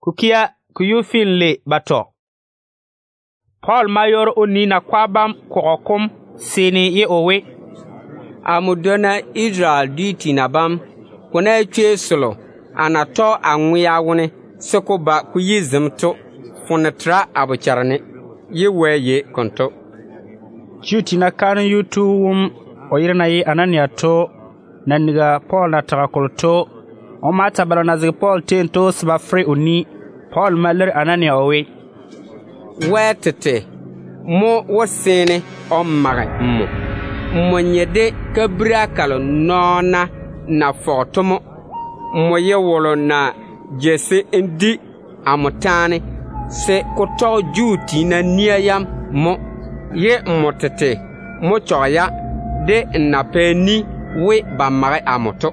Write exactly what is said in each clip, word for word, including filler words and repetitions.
kukia kuyufin le bato. Paul mayor oni na kwabam kokokum sini ye owe. Amudona Israel di tinabam kuna chwe solo anato anwiya wune soko ba kuyizimto funatra abucharne ye weye konto. Chutina kan yutu wum oyirna yi anania to naniga Paul na takakolto o mata balo na zi Paul tento sba fre oni Paul maler anania owe. Wetete mo wasene o mare mo mo nyede kabra kalo nona na fotomo mo ye wolo na jese indi amotane se koto juti na niayam mo ye motete mo choya de na peni we ba mare amoto.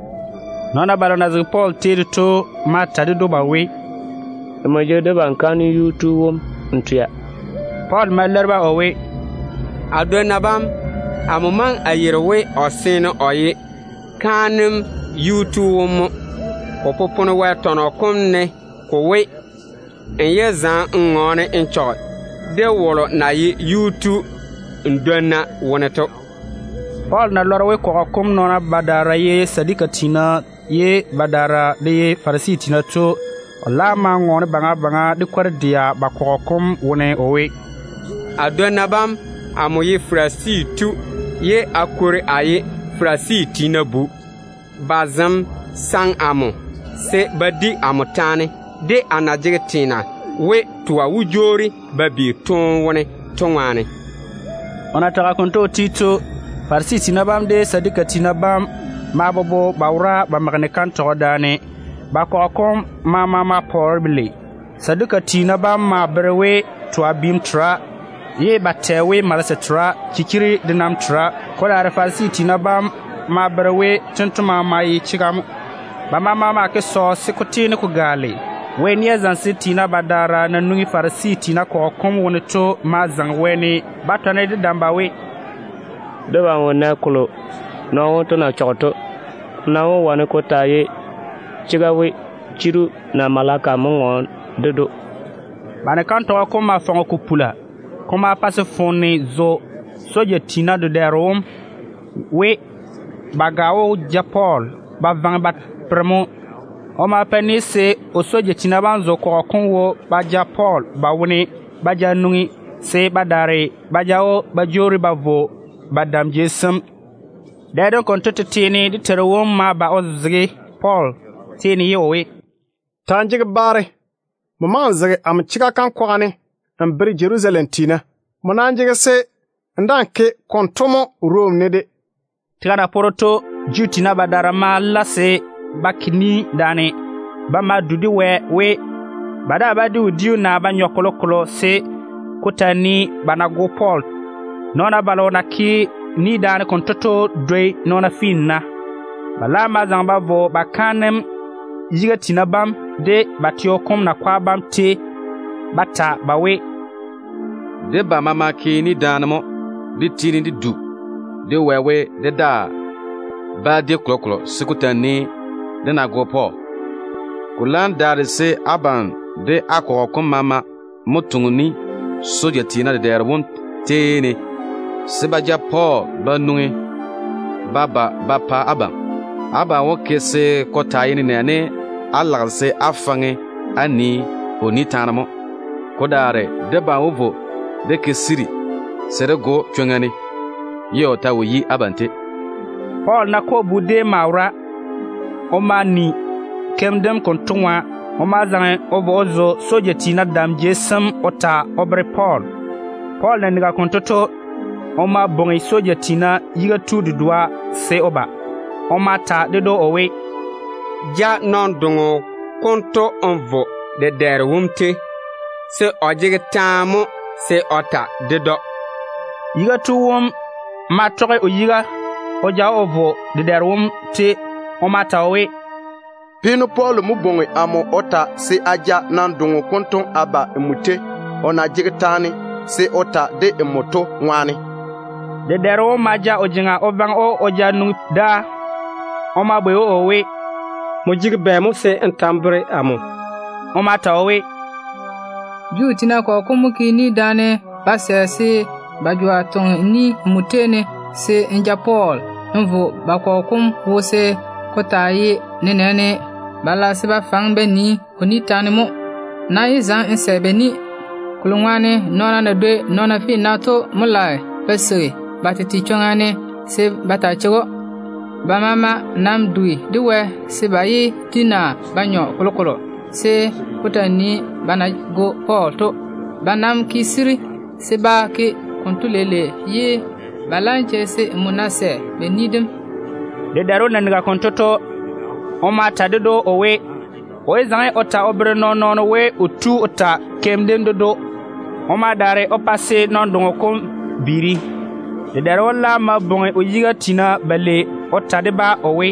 Nona balo na zi Paul tento mata de do ba we mo jede ban kan yutu wum ntia. Paul malerba owe adonabam amuman ayirwe osino oye kanim yutu wum opopono we tono komne ko we enye zan ngone encho de wolo na yi yutu ndona woneto. Paul na lorwe ko kom nona badara ye sadika tina ye badara de ye farisi tina to la ma ngone banga banga de kwardia ba ko kom wone owe. Adonabam amoye frasi tu ye akore aye frasi tinabu bazam sang amo se badi amotane de anajige tina we tuwa wujori babi ton wone tonwane. Ona taka konto tito farsi tinabam de sadika tinabam mabobo bawra ba magne kan todane ba ko kom mama ma porbli sadika tinabam ma brewe tuwa bim tra ye batewe malasetra kikiri dinam tra ko la farsi tinabam ma brewe tuntuma mai chigam ba mama ma ke so sikotini ku gale we ni zansi tina badara na nungi farsi tina ko kom woni to ma zang weni batane de dambawe de ba wona kulo no to na choto na wo wane ko taye chigawe chiru na malaka mongon dedo bane kan to ko ma fongo kupula ko ma passe fonni zo soje tina de derom we bagawo japol ba vang bat premo o ma penise o soje tina banzo ko konwo ba japol ba woni ba janungi se badare ba jawo ba jori ba vo badam jesam dadon kontoto tini di terwom ma ba ozgi Paul tini yowe tanjig bare mo man zage am chiga kan kwani am bri Jerusalem tina mo nanjige se ndanke kontomo Rome nede tigana poroto jutina badara ma lase bakini dane ba ma dudi we we bada badi udiu na ba nyokolokolo se kutani banago Paul nona balona ki ni dane kontoto dwe nona finna bala ma zamba vo bakanem yiga tinabam de batio kom na kwabam te bata bawe de ba mama ki ni danamo di tini di du de wewe de da ba de kloklo sikutani de na go Paul kulan dare se aban de akọ kom mama mutunguni soja tina de derbun tene sebaja Paul banungi baba bapa aban aba wo kese kota yini nene alagse afange ani oni tanamo kodare deba wovo de kesiri serego twangani yo tawi abante. Paul na ko bude maura o mani kemdem kontunwa o mazan obozo sojeti na dam jesam ota obre Paul Paul na niga kontoto o ma bongi sojeti na yiga tudu dua se oba o mata de do owe ja non dongo konto onvo de der wumte se ojige tamo se ota de do yiga tuwum ma toke o yiga o ja ovo de der wumte o mata owe pino Paul mu bongi amo ota se aja nan dongo konton aba emute ona jigitani se ota de emoto ngwani de dero maja o jinga o bang o o janu da o ma boyo o we mo jig be mo se entambre amo oma tawe ju tina ko kumu ki ni dane ba se se ba jwa ton ni mutene se nja Paul nvo ba ko kum wo se ko tayi ne ne bala se ba fang be ni oni tanimo na izan inse be ni kulungwane nona na dwe nona fi nato mulai besiri batiti chongane se batachego bamama nam dui diwe se bayi tina banyo kolokolo se kutani bana go Paul to banam kisiri se ba ki kontulele ye balanje se munase benidim de daro nanga kontoto o mata do owe o ezan ota obre no no we otu ota kemden do o ma dare o passe non dongo kom biri de daro la ma bon o yiga tina bale ota de ba owe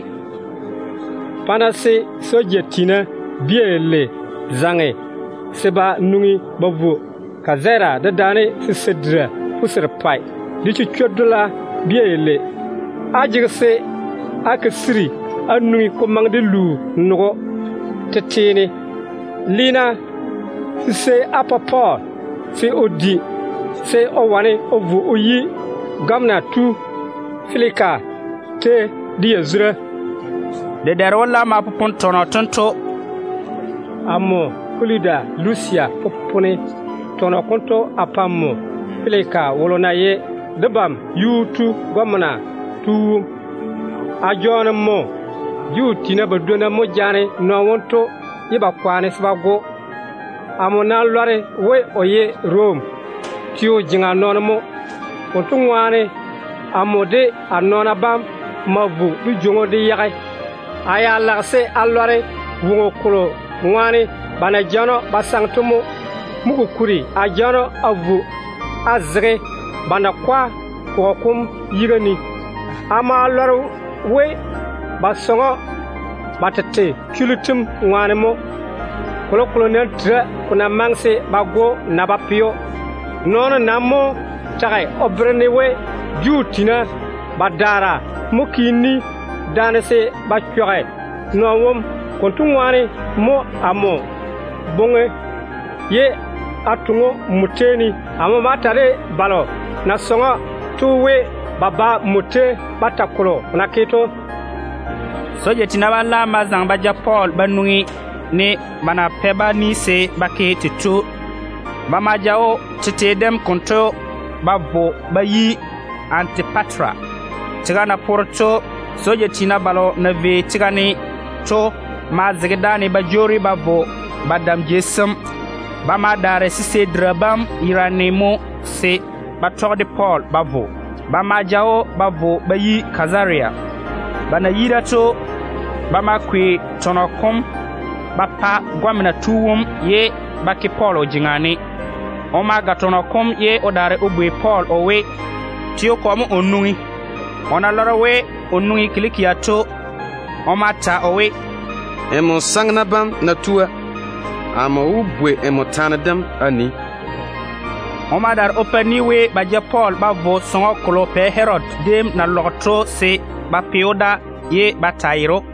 panase soje tina biele zange seba nungi babu kazera de dane sisedra fusir pai dichu chodula biele ajigse akasiri anui ko mangde lu nugo tetene lina se apapa se odi se owane ovu oyi gamna tu filika te diezra de derola ma popon tono tonto amo kulida lucia popone tono konto apamo filika wolona ye debam yutu gamna tu ajona mo yu tina badona mo jane no wonto yiba kwane sbago amona lore we oye Rome tio jinga nono mo wonto ngwane amode anona bam mavu du jongo de yake aya lakse alore wongo kulo ngwane bana jano basangtumo mugo kuri ajano avu azre bana kwa kokum yigani ama loro we basongo batete kulutum ngwanemo kolo kolo nentra kuna mangse bago nabapio nono namo tagai obrene we jutina badara mukini danese bachore nowom kontungwane mo amo bonge ye atungo muteni amo matare balo na songo tuwe baba mute batakolo na kito soje tinaba la mazang baja Paul banungi ne bana peba ni se bake titu bama jao titedem konto babo bayi Antipatra tigana porto soje tinabalo na ve tigani to mazigdani bajori babo badam jesum bama dare sise drabam iranemo se batorde Paul bavo bama jao bavo bayi Kazaria bana yida to bama kwe tonokom bapa gwamina tuwum ye baki Paul ojingani oma gatonokom ye odare obwe Paul owe tiyo komu onungi ona loro we onungi kilikia to oma ta owe emo sangna bam na tuwa ama ubwe emo tanadam ani oma dar opani we baje Paul bavo songo kolo pe Herod dem na lokto se bapioda ye batairo